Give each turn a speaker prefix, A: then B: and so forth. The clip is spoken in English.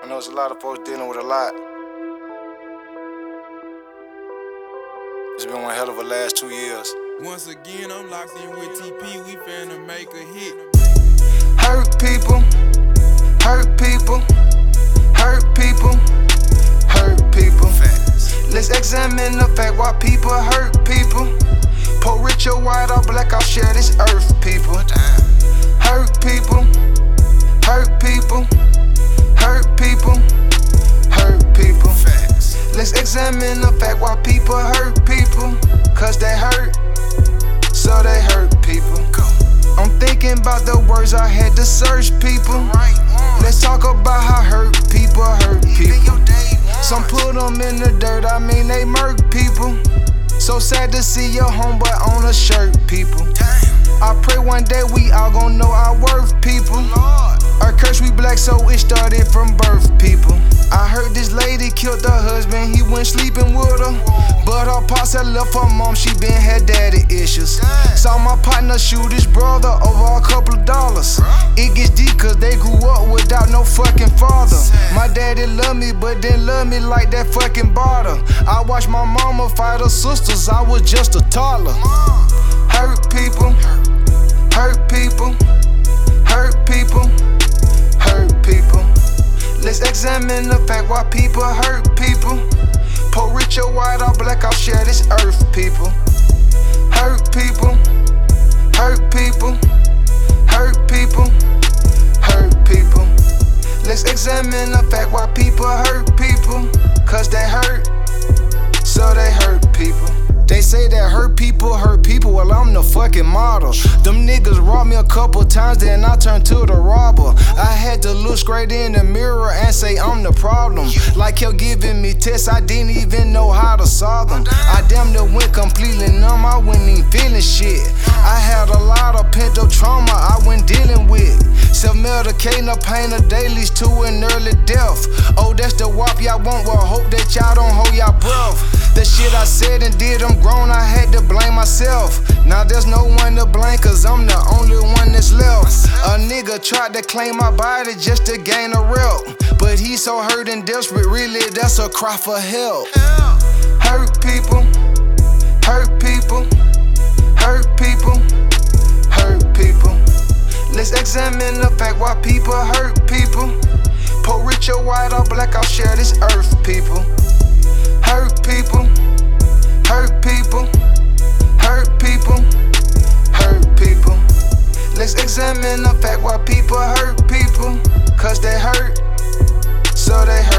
A: I know there's a lot of folks dealing with a lot. It's been one hell of a last 2 years.
B: Once again, I'm locked in with TP, we finna make a hit.
A: Hurt people, hurt people, hurt people, hurt people. Let's examine the fact why people hurt people. Poor, rich, or white, or black, I'll share this earth, people. Hurt people, hurt people, hurt people, hurt people. Let's examine the fact why people hurt people. Cause they hurt, so they hurt people. I'm thinking about the words I had to search people. Let's talk about how hurt people hurt people. Some put them in the dirt, I mean they murk people. So sad to see your homeboy on a shirt, people. I pray one day we all gon' know our worth, people. Our curse, we black, so it started from birth, people. I heard this lady killed her husband, he went sleeping with her. But her pops had left her mom, she been had daddy issues. Saw my partner shoot his brother over a couple of dollars. It gets deep cause they grew up without no fucking father. My daddy loved me, but didn't love me like that fucking barter. I watched my mama fight her sisters, I was just a toddler. Hurt people, hurt people, hurt people, hurt people. Let's examine the fact why people hurt people. Poor, rich, or white, or black, I'll share this earth, people. Hurt people, hurt people, hurt people, hurt people. Let's examine the fact why people hurt people. Cause they hurt, so they hurt people. They say that hurt people, well I'm the fucking model. Them niggas robbed me a couple times, then I turned to the robber. I had to look straight in the mirror and say I'm the problem. Like kept giving me tests, I didn't even know how to solve them. I damn near went completely numb, I wasn't even feeling shit. I had a lot of pent-up trauma I went dealing with. Self-medicating the pain of dailies to an early death. Oh, that's the wop y'all want, well hope that y'all don't hold y'all breath. The shit I said and did, I'm grown, I had to blame myself. Now there's no one to blame, cause I'm the only one that's left. A nigga tried to claim my body just to gain a rep. But he's so hurt and desperate, really that's a cry for help. Hurt people, hurt people, hurt people, hurt people. Let's examine the fact why people hurt people. Poor, rich, or white, or black, I'll share this earth, people. Hurt people, hurt people, hurt people, hurt people. Let's examine the fact why people hurt people. Cause they hurt, so they hurt.